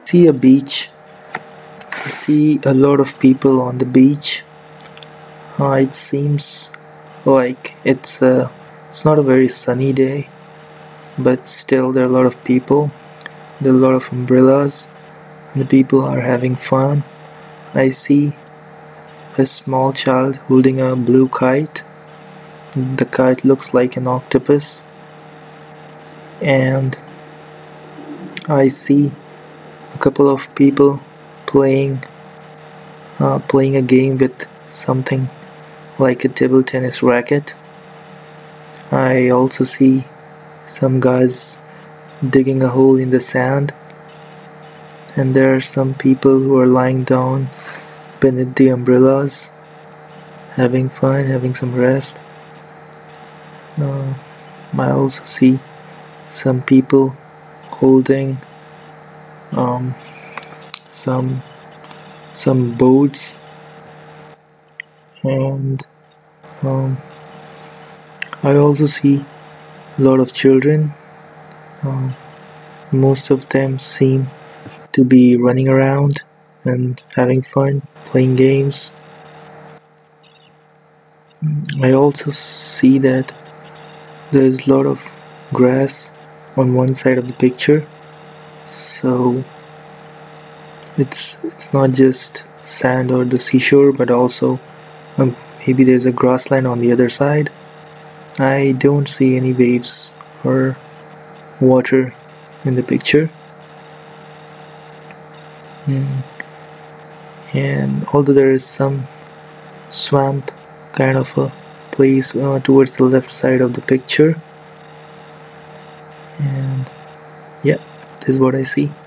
See a beach. I see a lot of people on the beach. It seems like it's not a very sunny day, but still there are a lot of people. There are a lot of umbrellas, and the people are having fun. I see a small child holding a blue kite. The kite looks like an octopus, and I see a couple of people playing a game with something like a table tennis racket. I also see some guys digging a hole in the sand, and there are some people who are lying down beneath the umbrellas, having fun, having some rest. I also see some people holding um, some boats, and um, I also see a lot of children. Um, most of them seem to be running around and having fun, playing games. I also see that there's a lot of grass on one side of the picture, so it's not just sand or the seashore, but also maybe there's a grassland on the other side. I don't see any waves or water in the picture. And although there is some swamp kind of a place towards the left side of the picture, and yeah, this is what I see.